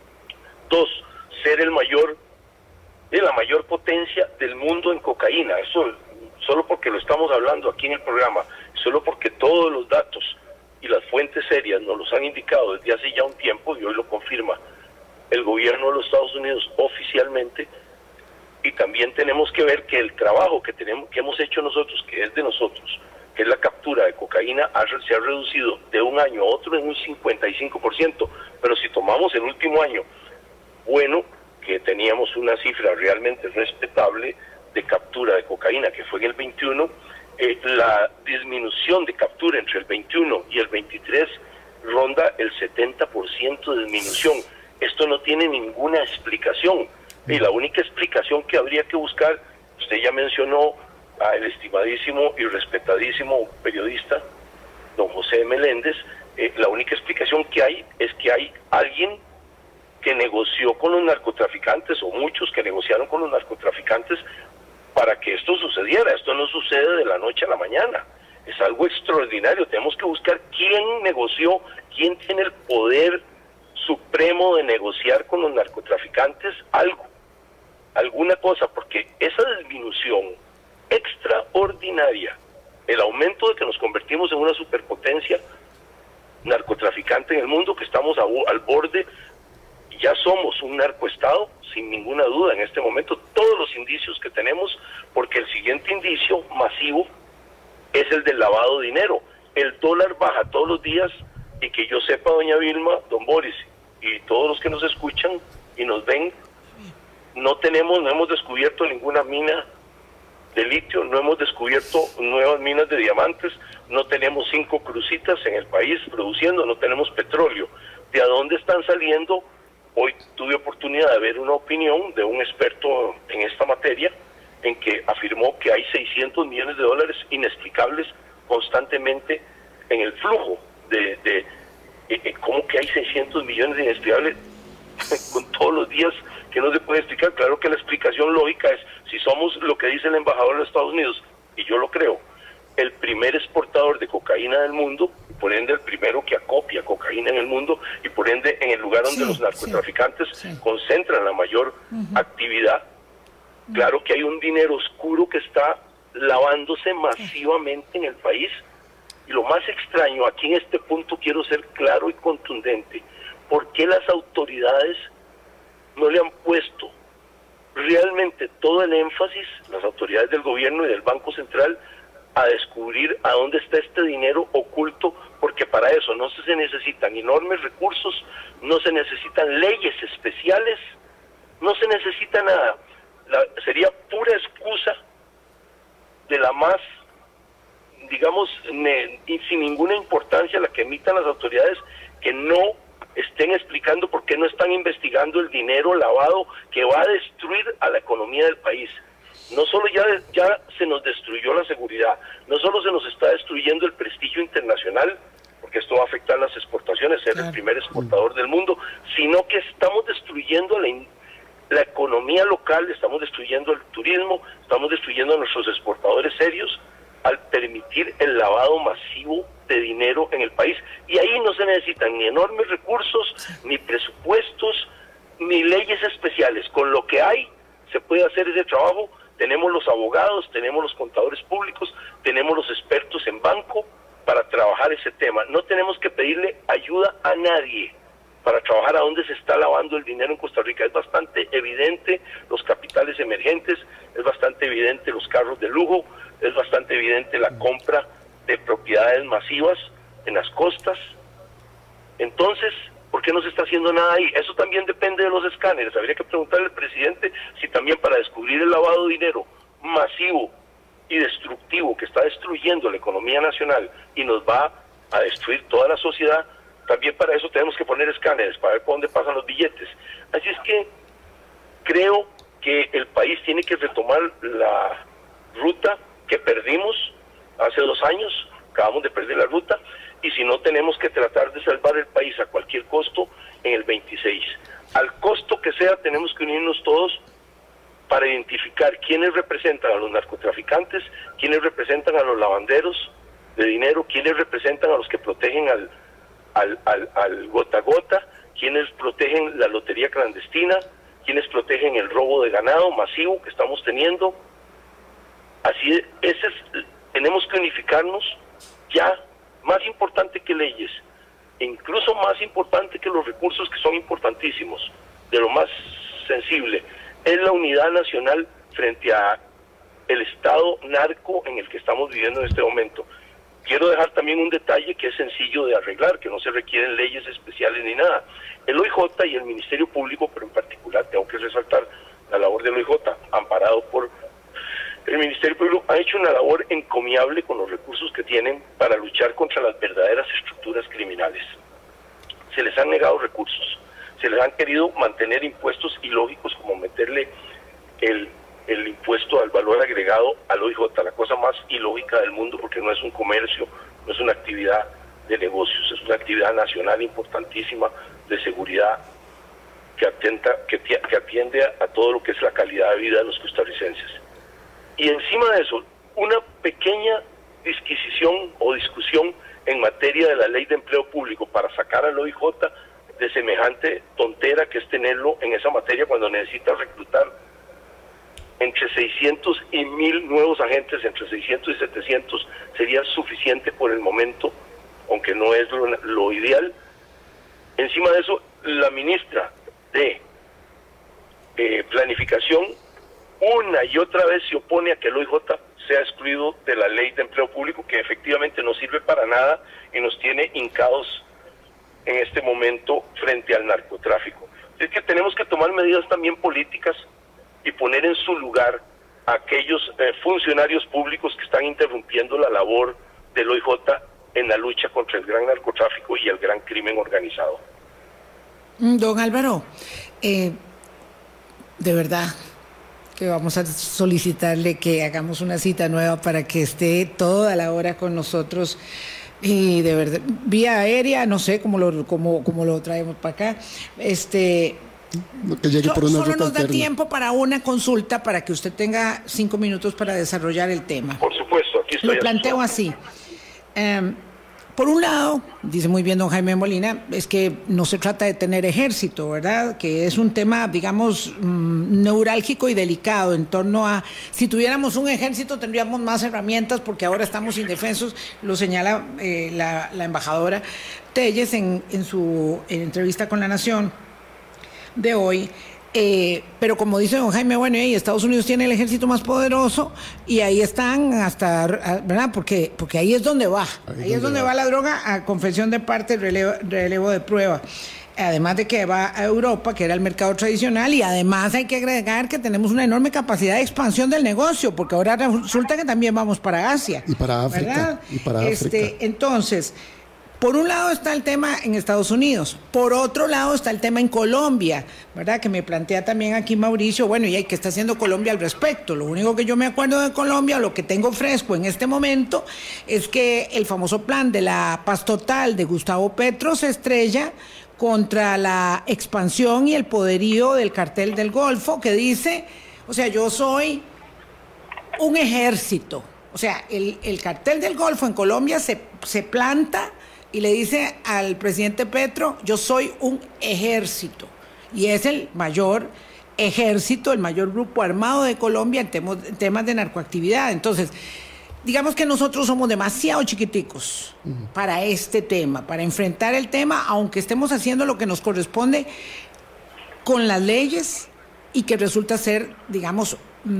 2, ser la mayor potencia del mundo en cocaína. Eso solo porque lo estamos hablando aquí en el programa, solo porque todos los datos y las fuentes serias nos los han indicado desde hace ya un tiempo, y hoy lo confirma el gobierno de los Estados Unidos oficialmente. Y también tenemos que ver que el trabajo que hemos hecho nosotros, que es de nosotros, que es la captura de cocaína, se ha reducido de un año a otro en un 55%, pero si tomamos el último año, bueno, que teníamos una cifra realmente respetable de captura de cocaína, que fue en el 21, la disminución de captura entre el 21 y el 23 ronda el 70% de disminución. Esto no tiene ninguna explicación, y la única explicación que habría que buscar, usted ya mencionó al estimadísimo y respetadísimo periodista don José Meléndez, la única explicación que hay es que hay alguien que negoció con los narcotraficantes, o muchos que negociaron con los narcotraficantes para que esto sucediera. Esto no sucede de la noche a la mañana, es algo extraordinario. Tenemos que buscar quién negoció, quién tiene el poder supremo de negociar con los narcotraficantes alguna cosa, porque esa disminución extraordinaria, el aumento de que nos convertimos en una superpotencia narcotraficante en el mundo, que estamos al borde, ya somos un narcoestado, sin ninguna duda en este momento. Todos los los indicios que tenemos, porque el siguiente indicio masivo es el del lavado de dinero. El dólar baja todos los días, y que yo sepa, doña Vilma, don Boris, y todos los que nos escuchan y nos ven, no hemos descubierto ninguna mina de litio, no hemos descubierto nuevas minas de diamantes, no tenemos 5 crucitas en el país produciendo, no tenemos petróleo. ¿De a dónde están saliendo? Hoy tuve oportunidad de ver una opinión de un experto en esta materia, en que afirmó que hay 600 millones de dólares inexplicables constantemente en el flujo ¿cómo que hay 600 millones de inexplicables con todos los días que no se puede explicar? Claro que la explicación lógica es, si somos lo que dice el embajador de los Estados Unidos, y yo lo creo, el primer exportador de cocaína del mundo, y por ende el primero que acopia cocaína en el mundo, y por ende en el lugar donde los narcotraficantes concentran la mayor actividad, claro que hay un dinero oscuro que está lavándose masivamente en el país. Y lo más extraño, aquí en este punto quiero ser claro y contundente, ¿por qué las autoridades no le han puesto realmente todo el énfasis, las autoridades del gobierno y del Banco Central, a descubrir a dónde está este dinero oculto? Porque para eso no se necesitan enormes recursos, no se necesitan leyes especiales, no se necesita nada. Sería pura excusa de la más, digamos, sin ninguna importancia la que emitan las autoridades, que no estén explicando por qué no están investigando el dinero lavado que va a destruir a la economía del país. No solo ya se nos destruyó la seguridad, no solo se nos está destruyendo el prestigio internacional, porque esto va a afectar las exportaciones, ser el primer exportador del mundo, sino que estamos destruyendo la economía local, estamos destruyendo el turismo, estamos destruyendo a nuestros exportadores serios, al permitir el lavado masivo de dinero en el país. Y ahí no se necesitan ni enormes recursos, ni presupuestos, ni leyes especiales. Con lo que hay se puede hacer ese trabajo. Tenemos los abogados, tenemos los contadores públicos, tenemos los expertos en banco para trabajar ese tema. No tenemos que pedirle ayuda a nadie para trabajar a dónde se está lavando el dinero en Costa Rica. Es bastante evidente los capitales emergentes, es bastante evidente los carros de lujo, es bastante evidente la compra de propiedades masivas en las costas. Entonces, ¿por qué no se está haciendo nada ahí? Eso también depende de los escáneres. Habría que preguntarle al presidente si también para descubrir el lavado de dinero masivo y destructivo que está destruyendo la economía nacional y nos va a destruir toda la sociedad, también para eso tenemos que poner escáneres para ver por dónde pasan los billetes. Así es que creo que el país tiene que retomar la ruta que perdimos hace 2 años, acabamos de perder la ruta, y si no, tenemos que tratar de salvar el país a cualquier costo en el 26. Al costo que sea, tenemos que unirnos todos para identificar quiénes representan a los narcotraficantes, quiénes representan a los lavanderos de dinero, quiénes representan a los que protegen al gota a gota, quienes protegen la lotería clandestina, quienes protegen el robo de ganado masivo que estamos teniendo. Así tenemos que unificarnos ya, más importante que leyes, e incluso más importante que los recursos, que son importantísimos, de lo más sensible, es la unidad nacional frente a el estado narco en el que estamos viviendo en este momento. Quiero dejar también un detalle que es sencillo de arreglar, que no se requieren leyes especiales ni nada. El OIJ y el Ministerio Público, pero en particular tengo que resaltar la labor del OIJ, amparado por el Ministerio Público, ha hecho una labor encomiable con los recursos que tienen para luchar contra las verdaderas estructuras criminales. Se les han negado recursos, se les han querido mantener impuestos ilógicos, como meterle el impuesto al valor agregado al OIJ, la cosa más ilógica del mundo, porque no es un comercio, no es una actividad de negocios, es una actividad nacional importantísima de seguridad que atiende a todo lo que es la calidad de vida de los costarricenses. Y encima de eso, una pequeña disquisición o discusión en materia de la ley de empleo público para sacar al OIJ de semejante tontera que es tenerlo en esa materia cuando necesita reclutar entre 600 y 1000 nuevos agentes, entre 600 y 700 sería suficiente por el momento, aunque no es lo ideal. Encima de eso, la ministra de Planificación una y otra vez se opone a que el OIJ sea excluido de la ley de empleo público, que efectivamente no sirve para nada y nos tiene hincados en este momento frente al narcotráfico. Es que tenemos que tomar medidas también políticas y poner en su lugar a aquellos funcionarios públicos que están interrumpiendo la labor del OIJ en la lucha contra el gran narcotráfico y el gran crimen organizado. Don Álvaro, de verdad que vamos a solicitarle que hagamos una cita nueva para que esté toda la hora con nosotros, y de verdad, vía aérea, no sé cómo lo traemos para acá, que llegue por una solo ruta nos da alterna. tiempo para una consulta para que usted tenga 5 minutos para desarrollar el tema. Por supuesto, aquí estoy. Lo planteo así. Por un lado, dice muy bien don Jaime Molina, es que no se trata de tener ejército, ¿verdad? Que es un tema, digamos, neurálgico y delicado en torno a, si tuviéramos un ejército tendríamos más herramientas porque ahora estamos indefensos, lo señala la embajadora Telles en su entrevista con La Nación de hoy. Pero como dice don Jaime, bueno, Estados Unidos tiene el ejército más poderoso y ahí están hasta, ¿verdad? Porque ahí es donde va, ahí es donde va la droga a confesión de parte, relevo de prueba. Además de que va a Europa, que era el mercado tradicional, y además hay que agregar que tenemos una enorme capacidad de expansión del negocio, porque ahora resulta que también vamos para Asia. Y para África. ¿Verdad? Y para África. Entonces, por un lado está el tema en Estados Unidos, por otro lado está el tema en Colombia, ¿verdad? Que me plantea también aquí Mauricio, bueno, ¿y qué está haciendo Colombia al respecto? Lo único que yo me acuerdo de Colombia, lo que tengo fresco en este momento, es que el famoso plan de la paz total de Gustavo Petro se estrella contra la expansión y el poderío del cartel del Golfo, que dice, o sea, yo soy un ejército. O sea, el cartel del Golfo en Colombia se planta y le dice al presidente Petro, yo soy un ejército. Y es el mayor ejército, el mayor grupo armado de Colombia en temas de narcoactividad. Entonces, digamos que nosotros somos demasiado chiquiticos para este tema, para enfrentar el tema, aunque estemos haciendo lo que nos corresponde con las leyes y que resulta ser, digamos,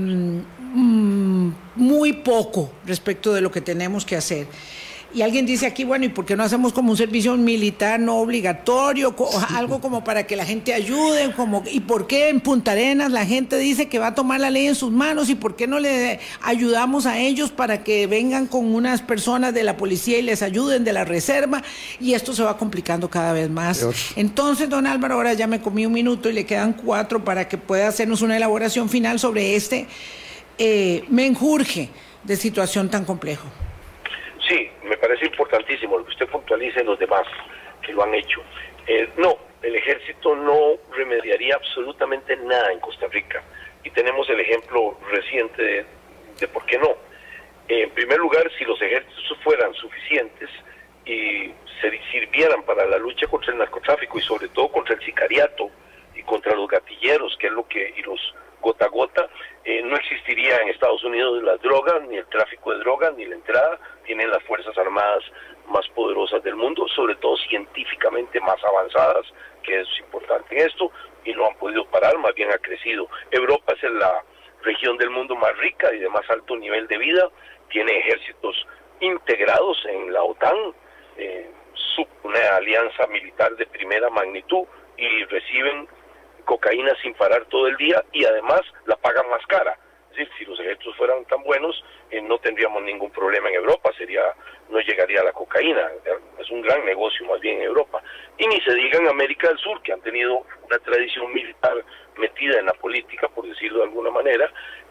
muy poco respecto de lo que tenemos que hacer. Y alguien dice aquí, bueno, ¿y por qué no hacemos como un servicio militar no obligatorio, algo como para que la gente ayude? ¿Y por qué en Punta Arenas la gente dice que va a tomar la ley en sus manos? ¿Y por qué no le ayudamos a ellos para que vengan con unas personas de la policía y les ayuden de la reserva? Y esto se va complicando cada vez más. Dios. Entonces, don Álvaro, ahora ya me comí 1 minuto y le quedan 4 para que pueda hacernos una elaboración final sobre este menjurje de situación tan complejo. Sí, me parece importantísimo lo que usted puntualiza en los demás que lo han hecho. No, el ejército no remediaría absolutamente nada en Costa Rica. Y tenemos el ejemplo reciente de por qué no. En primer lugar, si los ejércitos fueran suficientes y se sirvieran para la lucha contra el narcotráfico y sobre todo contra el sicariato y contra los gatilleros, que es lo que, y los gota a gota, no existiría en Estados Unidos las drogas, ni el tráfico de drogas, ni la entrada. Tienen las Fuerzas Armadas más poderosas del mundo, sobre todo científicamente más avanzadas, que es importante en esto, y no han podido parar, más bien ha crecido. Europa es la región del mundo más rica y de más alto nivel de vida, tiene ejércitos integrados en la OTAN, una alianza militar de primera magnitud, y reciben cocaína sin parar todo el día y además la pagan más cara. Es decir, si los ejércitos fueran tan buenos, no tendríamos ningún problema en Europa, no llegaría a la cocaína, es un gran negocio más bien en Europa. Y ni se diga en América del Sur, que han tenido una tradición militar metida en la política, por decirlo de alguna manera,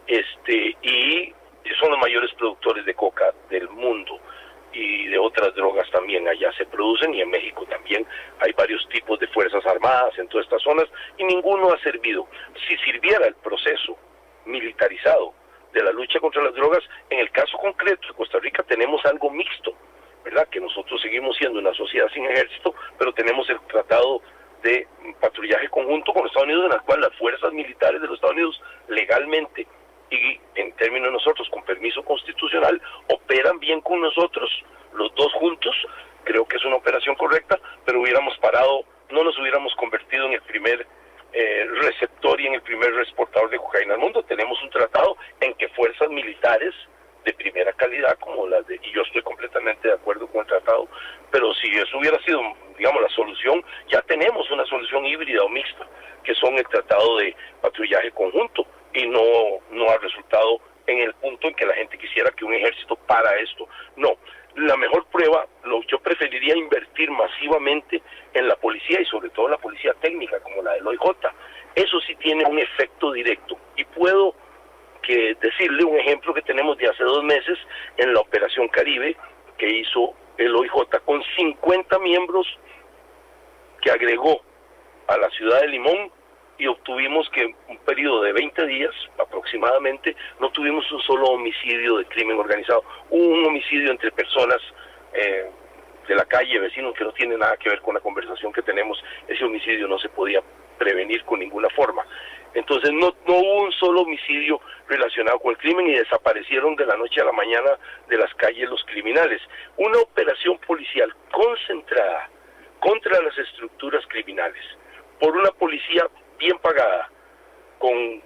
y son los mayores productores de coca del mundo, y de otras drogas también allá se producen, y en México también hay varios tipos de fuerzas armadas en todas estas zonas, y ninguno ha servido. Si sirviera el proceso militarizado de la lucha contra las drogas, en el caso concreto de Costa Rica tenemos algo mixto, ¿verdad? Que nosotros seguimos siendo una sociedad sin ejército, pero tenemos el tratado de patrullaje conjunto con Estados Unidos, en el cual las fuerzas militares de los Estados Unidos legalmente y en términos de nosotros con permiso constitucional operan bien con nosotros, los dos juntos. Creo que es una operación correcta, pero hubiéramos parado, no nos hubiéramos convertido en el primer receptor y en el primer exportador de cocaína reina del mundo. Tenemos un tratado en que fuerzas militares de primera calidad, como las de, y yo estoy completamente de acuerdo con el tratado, pero si eso hubiera sido, digamos, la solución, ya tenemos una solución híbrida o mixta, que son el tratado de patrullaje conjunto, y no ha resultado en el punto en que la gente quisiera que un ejército para esto. No, la mejor prueba, yo preferiría invertir masivamente en la policía y sobre todo en la policía técnica, como la del OIJ. Eso sí tiene un efecto directo, y puedo decirle un ejemplo que tenemos de hace 2 meses en la Operación Caribe que hizo el OIJ con 50 miembros que agregó a la ciudad de Limón, y obtuvimos que un periodo de 20 días aproximadamente no tuvimos un solo homicidio de crimen organizado. Hubo un homicidio entre personas de la calle, vecinos, que no tiene nada que ver con la conversación que tenemos. Ese homicidio no se podía prevenir con ninguna forma. Entonces no hubo un solo homicidio relacionado con el crimen, y desaparecieron de la noche a la mañana de las calles los criminales. Una operación policial concentrada contra las estructuras criminales por una policía bien pagada, con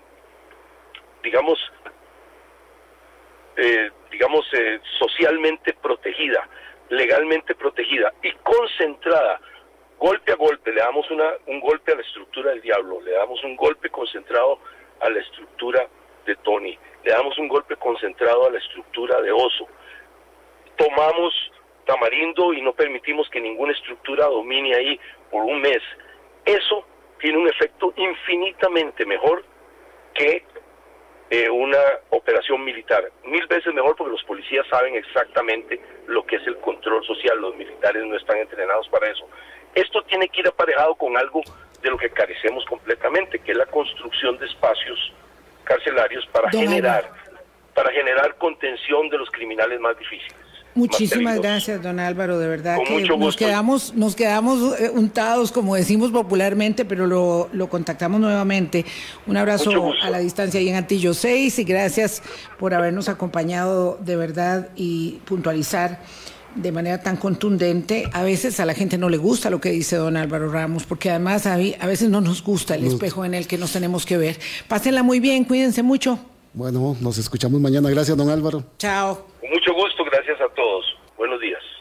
socialmente protegida, legalmente protegida y concentrada. Golpe a golpe, le damos un golpe a la estructura del Diablo, le damos un golpe concentrado a la estructura de Tony, le damos un golpe concentrado a la estructura de Oso. Tomamos Tamarindo y no permitimos que ninguna estructura domine ahí por un mes. Eso tiene un efecto infinitamente mejor que una operación militar. 1000 veces mejor, porque los policías saben exactamente lo que es el control social. Los militares no están entrenados para eso. Esto tiene que ir aparejado con algo de lo que carecemos completamente, que es la construcción de espacios carcelarios para generar contención de los criminales más difíciles. Muchísimas gracias, don Álvaro, de verdad que nos quedamos untados, como decimos popularmente, pero lo contactamos nuevamente. Un abrazo a la distancia ahí en Atillo 6, y gracias por habernos acompañado de verdad y puntualizar de manera tan contundente. A veces a la gente no le gusta lo que dice don Álvaro Ramos, porque además a veces no nos gusta el espejo en el que nos tenemos que ver. Pásenla muy bien, cuídense mucho. Bueno, nos escuchamos mañana. Gracias, don Álvaro. Chao. Con mucho gusto, gracias a todos. Buenos días.